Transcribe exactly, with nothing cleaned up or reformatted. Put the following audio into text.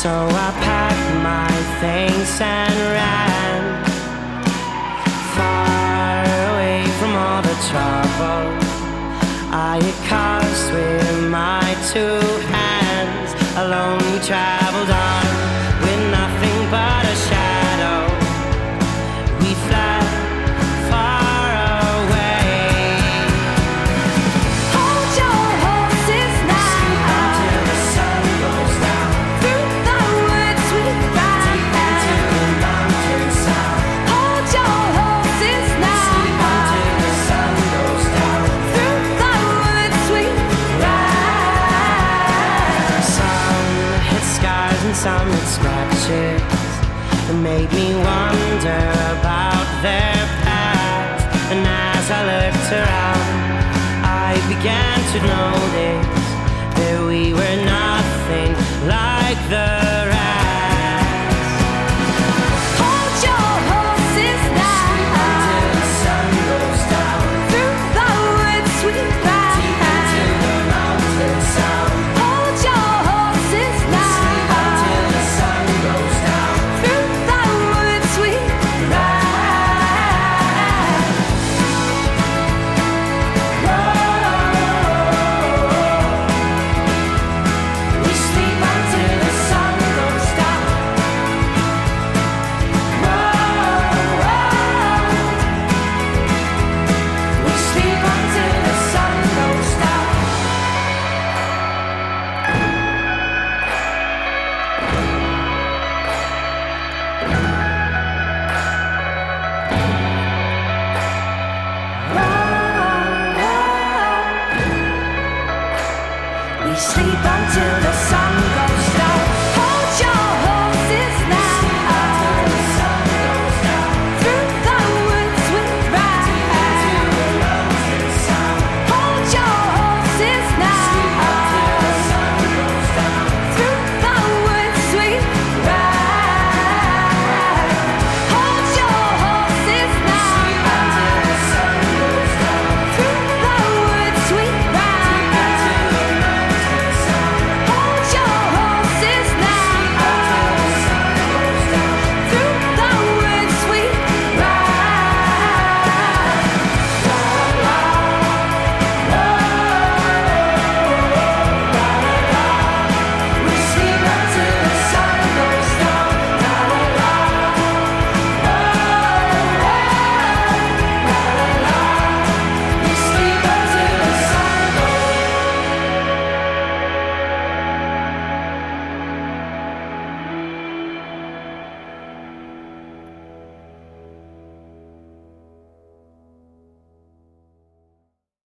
So I packed my things and ran far away from all the trouble I had caused with my two hands. Alone we traveled on with nothing but a shadow. We fled far away. Hold your horses now. Sleep until the sun goes down. Through the woods we ride. Deep into the mountains south. Hold your horses now. Sleep until the sun goes down. Through the woods we ride. Some hit scars and some hit scratches. It made me wonder about their past. And as I looked around, I began to notice that we were nothing like the rest. Hold your horses now. Until the sun goes down. Through the woods we ride. Deep into the mountains south. Hold your horses now. Until the sun goes down. Through the woods we ride. We sleep until the sun goes down. We sleep until the sun goes down. We sleep until the sun goes